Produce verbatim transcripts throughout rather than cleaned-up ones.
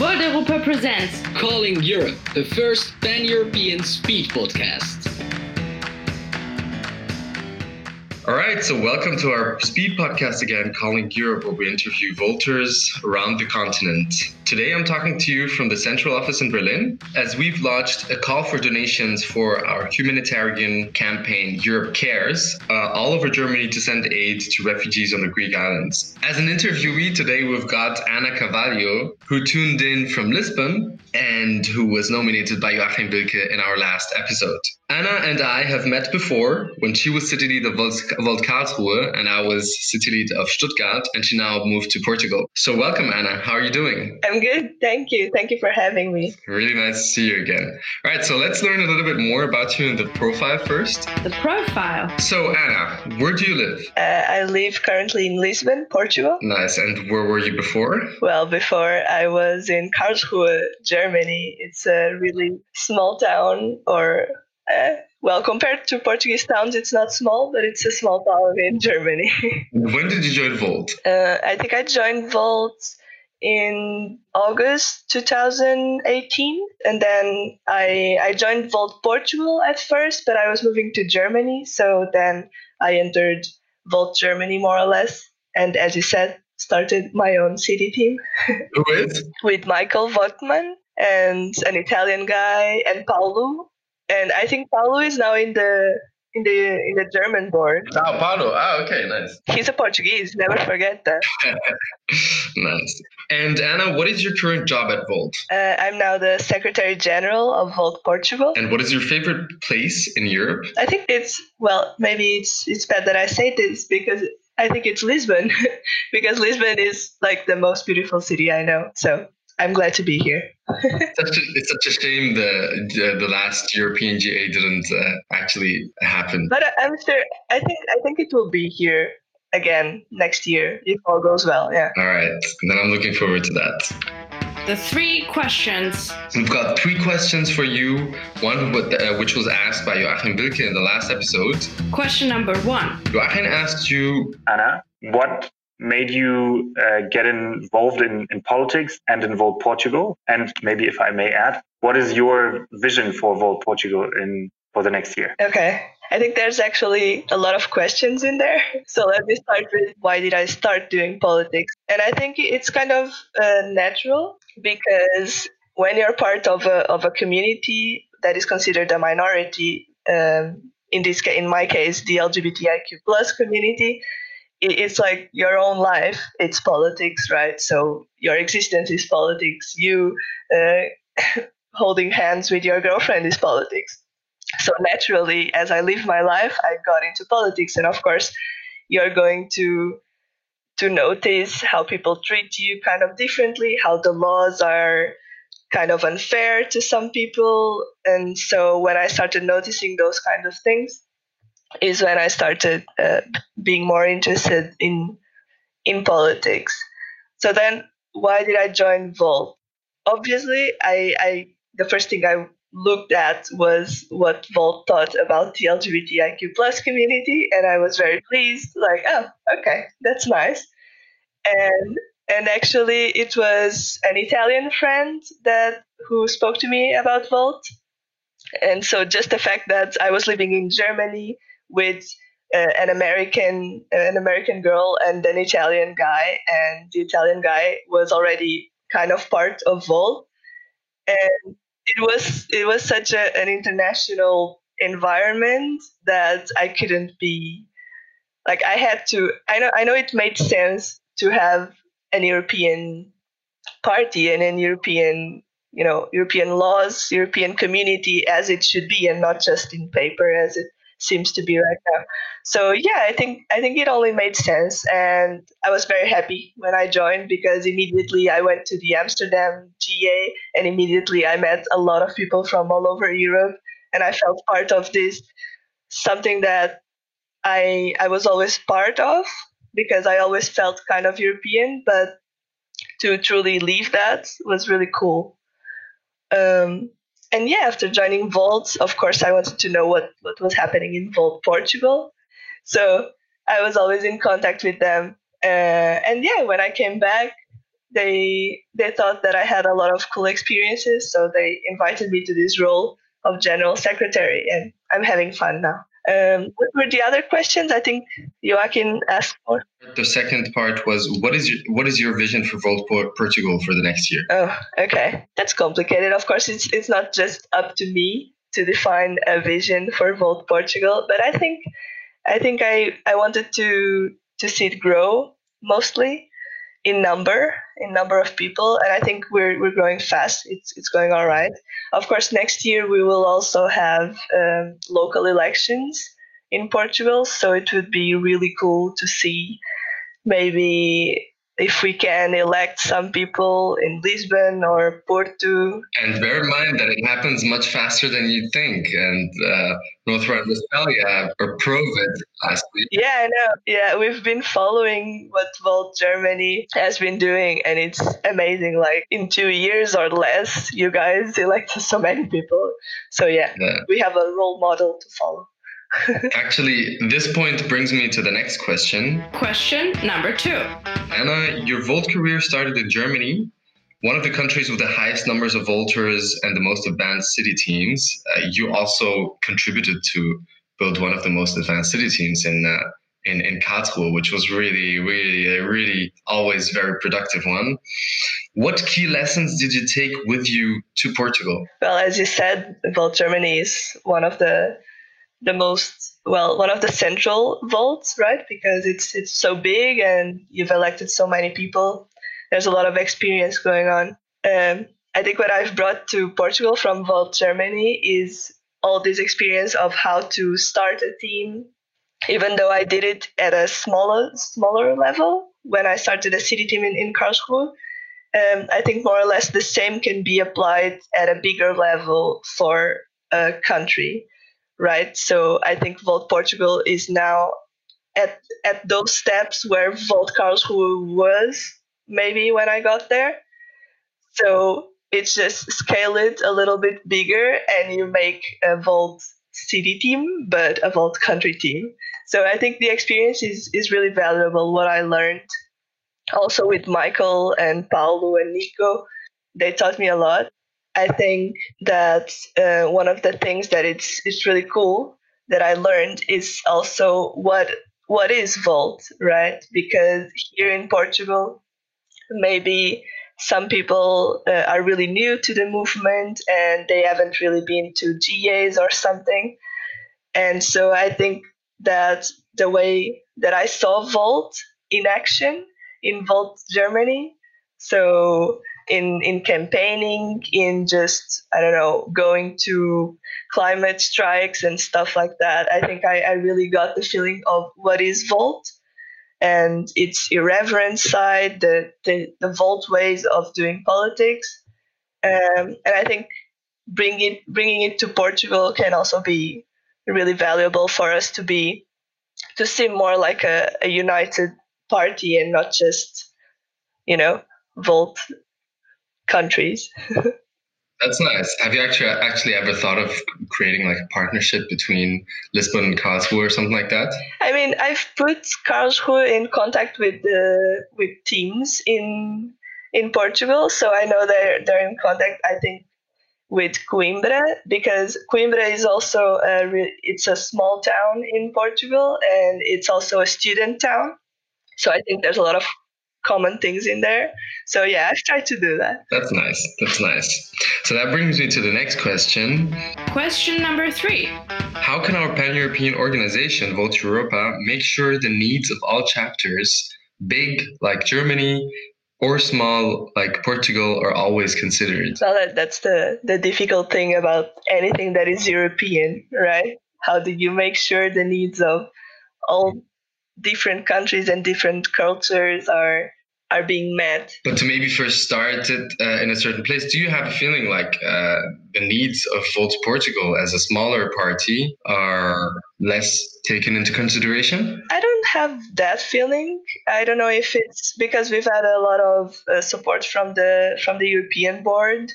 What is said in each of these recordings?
Volt Europa presents Calling Europe, the first pan-European speed podcast. All right, so welcome to our speed podcast again, Calling Europe, where we interview Volters around the continent. Today I'm talking to you from the central office in Berlin, as we've launched a call for donations for our humanitarian campaign, Europe Cares, uh, all over Germany to send aid to refugees on the Greek islands. As an interviewee today, we've got Ana Carvalho, who tuned in from Lisbon and who was nominated by Joachim Wilke in our last episode. Anna and I have met before when she was city lead of Volt Karlsruhe and I was city lead of Stuttgart, and she now moved to Portugal. So welcome, Anna. How are you doing? I'm good. Thank you. Thank you for having me. Really nice to see you again. All right, so let's learn a little bit more about you in the profile first. the profile. So Anna, where do you live? Uh, I live currently in Lisbon, Portugal. Nice. And where were you before? Well, before I was in Karlsruhe, Germany. It's a really small town, or uh, well, compared to Portuguese towns, it's not small, but it's a small town in Germany. When did you join Volt? uh, I think I joined Volt in August two thousand eighteen, and then I I joined Volt Portugal at first, but I was moving to Germany, so then I entered Volt Germany more or less, and as you said, started my own city team. Who is? With Michael Votman and an Italian guy and Paulo, and I think Paulo is now in the in the in the German board. Sao Paulo. Ah, okay, nice. He's a Portuguese, never forget that. Nice. And Anna, what is your current job at Volt? Uh, I'm now the Secretary General of Volt Portugal. And what is your favorite place in Europe? I think it's, well, maybe it's it's bad that I say this because I think it's Lisbon, because Lisbon is like the most beautiful city I know. So I'm glad to be here. Such a, it's such a shame the the, the last European G A didn't uh, actually happen. But I- I'm sure, I think I think it will be here again next year if all goes well. Yeah. All right, then I'm looking forward to that. The three questions. We've got three questions for you. One with, uh, which was asked by Joachim Wilke in the last episode. Question number one. Joachim asked you, Anna, what made you uh, get involved in, in politics and in Volt Portugal? And maybe if I may add, what is your vision for Volt Portugal in for the next year? Okay. I think there's actually a lot of questions in there. So let me start with why did I start doing politics? And I think it's kind of uh, natural because when you're part of a of a community that is considered a minority, um, in this ca- in my case, the L G B T I Q plus community, it, it's like your own life. It's politics, right? So your existence is politics. You uh, holding hands with your girlfriend is politics. So naturally, as I live my life, I got into politics. And of course, you're going to to notice how people treat you kind of differently, how the laws are kind of unfair to some people. And so when I started noticing those kind of things is when I started uh, being more interested in in politics. So then why did I join Volt? Obviously, I, I the first thing I looked at was what Volt thought about the L G B T I Q plus community, and I was very pleased, like, oh, okay, that's nice. And and actually it was an Italian friend that who spoke to me about Volt. And so just the fact that I was living in Germany with uh, an American an American girl and an Italian guy, and the Italian guy was already kind of part of Volt. And it was it was such a, an international environment that I couldn't be like I had to I know I know it made sense to have an European party and an European you know European laws, European community as it should be, and not just in paper as it seems to be right now. So yeah, I think I think it only made sense, and I was very happy when I joined because immediately I went to the Amsterdam G A, and immediately I met a lot of people from all over Europe, and I felt part of this, something that I I was always part of because I always felt kind of European, but to truly leave that was really cool. Um, And yeah, after joining Volt, of course, I wanted to know what, what was happening in Volt Portugal. So I was always in contact with them. Uh, and yeah, when I came back, they they thought that I had a lot of cool experiences, so they invited me to this role of general secretary, and I'm having fun now. Um, what were the other questions? I think Joaquin asked for. The second part was what is your what is your vision for Volt Portugal for the next year? Oh, okay, that's complicated. Of course, it's it's not just up to me to define a vision for Volt Portugal, but I think I think I, I wanted to to see it grow mostly in number, in number of people, and I think we're we're growing fast. It's it's going all right. Of course, next year we will also have um, local elections in Portugal, so it would be really cool to see maybe if we can elect some people in Lisbon or Porto. And bear in mind that it happens much faster than you'd think. And uh, North Rhine-Westphalia approved it last week. Yeah, I know. Yeah, we've been following what Volt Germany has been doing, and it's amazing. Like in two years or less, you guys elected so many people. So yeah, yeah. we have a role model to follow. Actually, this point brings me to the next question. Question number two. Anna, your Volt career started in Germany, one of the countries with the highest numbers of Volters and the most advanced city teams. Uh, you also contributed to build one of the most advanced city teams in uh, in, in Karlsruhe, which was really, really, a really always very productive one. What key lessons did you take with you to Portugal? Well, as you said, Volt Germany is one of the the most, well, one of the central Volts, right? Because it's it's so big and you've elected so many people. There's a lot of experience going on. Um, I think what I've brought to Portugal from Volt Germany is all this experience of how to start a team, even though I did it at a smaller smaller level when I started a city team in, in Karlsruhe. Um, I think more or less the same can be applied at a bigger level for a country. Right, so I think Volt Portugal is now at at those steps where Volt Karlsruhe was maybe when I got there. So it's just scale it a little bit bigger, and you make a Volt city team, but a Volt country team. So I think the experience is is really valuable. What I learned also with Michael and Paulo and Nico, they taught me a lot. I think that uh, one of the things that it's it's really cool that I learned is also what what is Volt, right? Because here in Portugal, maybe some people uh, are really new to the movement and they haven't really been to G As or something. And so I think that the way that I saw Volt in action in Volt Germany, so in in campaigning, in just, I don't know, going to climate strikes and stuff like that, I think I, I really got the feeling of what is Volt and its irreverent side, the, the, the Volt ways of doing politics. Um, and I think bring it, bringing it to Portugal can also be really valuable for us to be to seem more like a, a united party and not just, you know, Volt countries. That's nice. Have you actually actually ever thought of creating like a partnership between Lisbon and Karlsruhe or something like that? I mean, I've put Karlsruhe in contact with the with teams in in Portugal, so I know they're they're in contact, I think, with Coimbra, because Coimbra is also a re- it's a small town in Portugal and it's also a student town. So I think there's a lot of common things in there. So yeah, I've tried to do that. That's nice. That's nice. So that brings me to the next question. Question number three. How can our pan-European organization, Volt Europa, make sure the needs of all chapters, big like Germany or small like Portugal, are always considered? Well, that, that's the, the difficult thing about anything that is European, right? How do you make sure the needs of all different countries and different cultures are are being met? But to maybe first start it uh, in a certain place, do you have a feeling like uh, the needs of Volt Portugal as a smaller party are less taken into consideration? I don't have that feeling. I don't know if it's because we've had a lot of uh, support from the from the European board.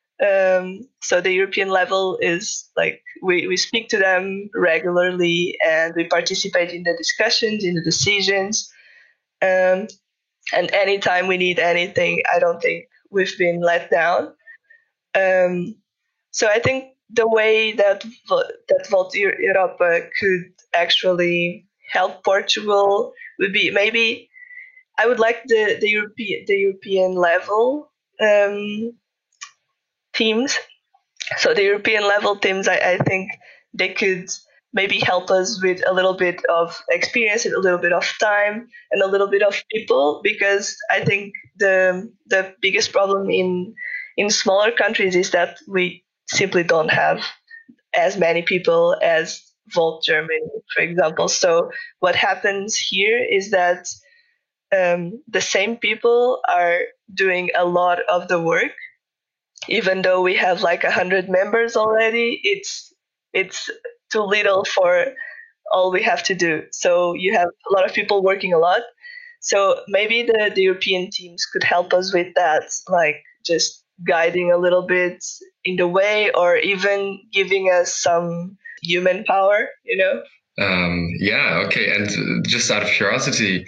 Um, so the European level is like we, we speak to them regularly and we participate in the discussions, in the decisions. Um, And anytime we need anything, I don't think we've been let down. Um, so I think the way that Vo- that Volta Europa could actually help Portugal would be maybe I would like the the European the European level um, teams. So the European level teams, I, I think they could maybe help us with a little bit of experience, a little bit of time, and a little bit of people, because I think the the biggest problem in in smaller countries is that we simply don't have as many people as Volt Germany, for example. So what happens here is that um, the same people are doing a lot of the work, even though we have like a hundred members already. It's it's too little for all we have to do. So you have a lot of people working a lot. So maybe the, the European teams could help us with that, like just guiding a little bit in the way, or even giving us some human power, you know? Um, yeah, okay. And uh, just out of curiosity,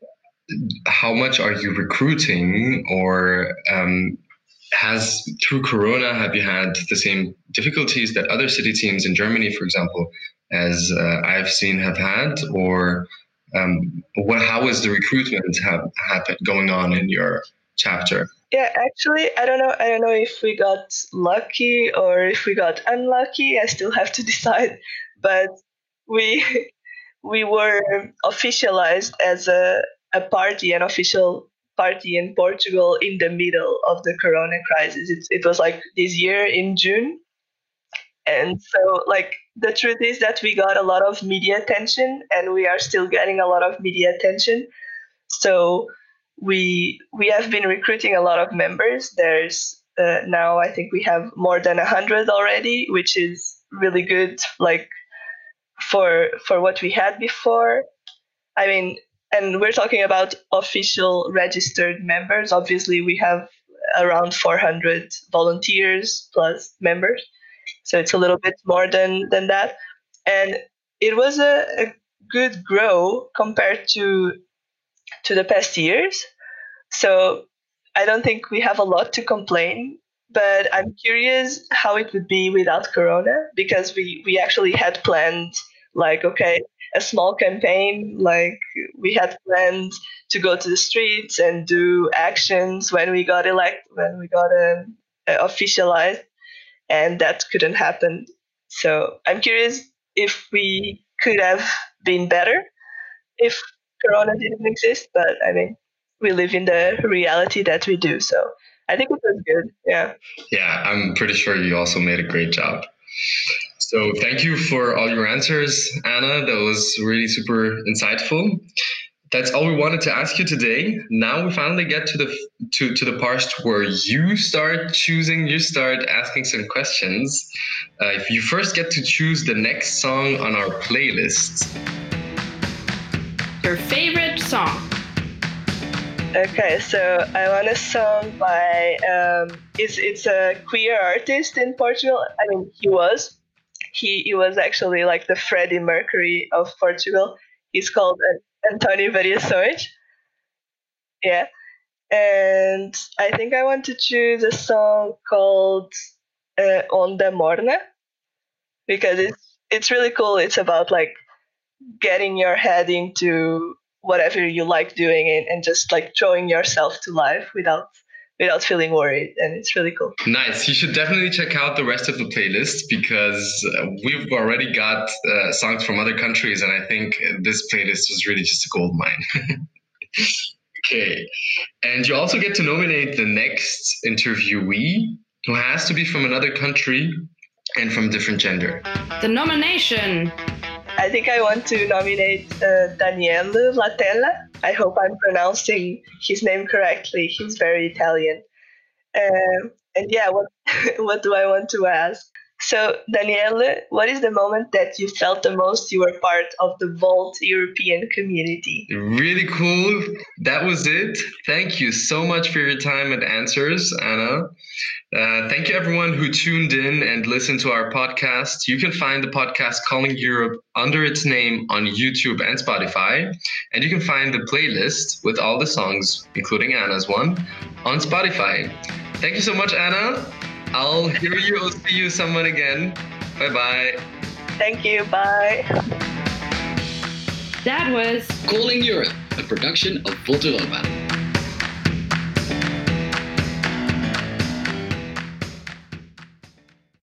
how much are you recruiting, or um, has through Corona, have you had the same difficulties that other city teams in Germany, for example, as uh, I've seen, have had, or um, what? How is the recruitment have, happen, going on in your chapter? Yeah, actually, I don't know. I don't know if we got lucky or if we got unlucky. I still have to decide. But we we were officialized as a, a party, an official party in Portugal in the middle of the Corona crisis. It, it was like this year in June. And so, like, the truth is that we got a lot of media attention, and we are still getting a lot of media attention. So we we have been recruiting a lot of members. There's uh, now I think we have more than a hundred already, which is really good. Like for for what we had before. I mean, and we're talking about official registered members. Obviously, we have around four hundred volunteers plus members, so it's a little bit more than than that. And it was a, a good grow compared to to the past years. So I don't think we have a lot to complain, but I'm curious how it would be without Corona, because we, we actually had planned, like, okay, a small campaign, like we had planned to go to the streets and do actions when we got elect, when we got um, uh, officialized, and that couldn't happen. So I'm curious if we could have been better if Corona didn't exist, but I mean, we live in the reality that we do. So I think it was good. Yeah. Yeah, I'm pretty sure you also made a great job. So thank you for all your answers, Anna. That was really super insightful. That's all we wanted to ask you today. Now we finally get to the to, to the part where you start choosing, you start asking some questions. Uh, if you first get to choose the next song on our playlist. Your favorite song? Okay, so I want a song by um, it's it's a queer artist in Portugal. I mean, he was he he was actually like the Freddie Mercury of Portugal. He's called António Variações. Yeah, and I think I want to choose a song called uh, Onda Morna, because it's it's really cool. It's about like getting your head into whatever you like doing and, and just like throwing yourself to life without without feeling worried, and it's really cool. Nice. You should definitely check out the rest of the playlist, because uh, we've already got uh, songs from other countries, and I think this playlist was really just a gold mine. Okay. And you also get to nominate the next interviewee, who has to be from another country and from a different gender. The nomination. I think I want to nominate uh, Daniele Latella. I hope I'm pronouncing his name correctly. He's very Italian. Um, and yeah, what what do I want to ask? So, Daniele, what is the moment that you felt the most you were part of the Volt European community? Really cool. That was it. Thank you so much for your time and answers, Anna. Uh, thank you, everyone who tuned in and listened to our podcast. You can find the podcast Calling Europe under its name on YouTube and Spotify. And you can find the playlist with all the songs, including Anna's one, on Spotify. Thank you so much, Anna. I'll hear you. I'll see you someone again. Bye-bye. Thank you. Bye. That was Calling Europe, a production of Volt Europa.